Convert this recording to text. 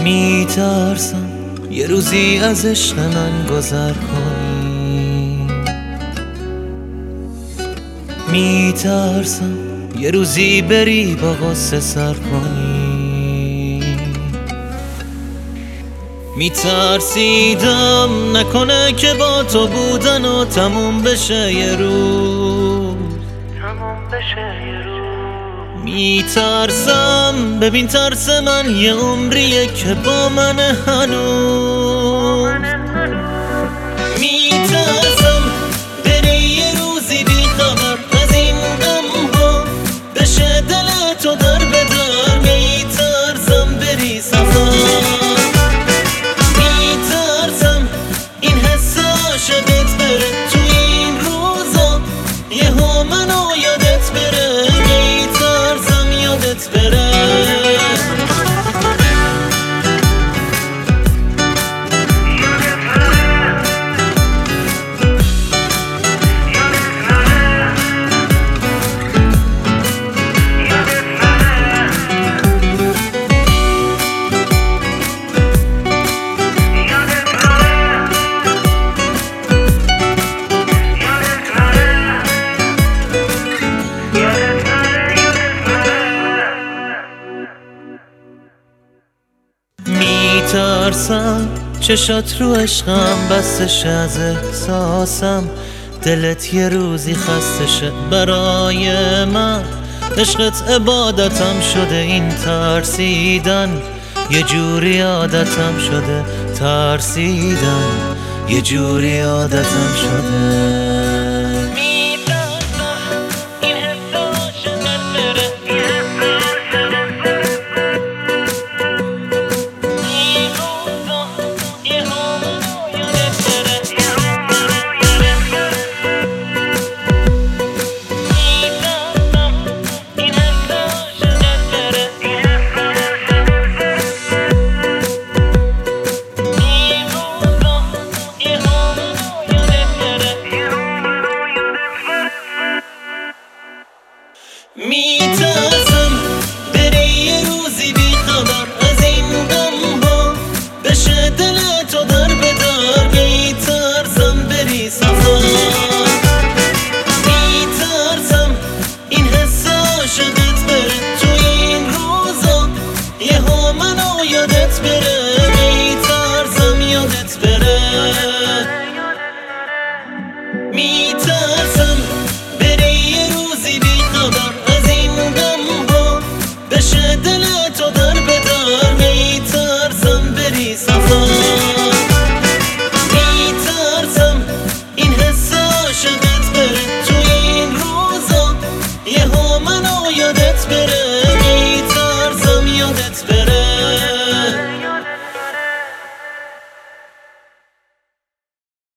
میترسم یه روزی از عشق من گذر کنی، میترسم یه روزی بری با غصه سر کنی. میترسیدم نکنه که با تو بودن و تموم بشه یه روز، میترسم ببین ترس من یه عمریه که با من هنوز. میترسم بری یه روزی بی خبر از این غم ها بشه دل تو در بدر. میترسم بری سفر، میترسم این حس عاشقت بره تو این روزا یهو منو یادت بره. میترسم یادت بره. میترسم چشات رو عشقم بستش از احساسم، دلت یه روزی خسته شه برای من. عشقت عبادتم شده، این ترسیدن یه جوری عادتم شده، ترسیدن یه جوری عادتم شده. میترسم بری یه روزی بی خبر از این غم ها بشه دل تو در بدر. میترسم بری سفر، میترسم این حس عاشقت بره تو این روزا یهو منو یادت بره. میترسم یادت بره. میترسم بری یه روزی بی خبر از این غم ها بشه دل تو در بدر. میترسم بری سفر، میترسم این حس عاشقت بره تو این روزا یهو منو یادت بره. میترسم یادت بره.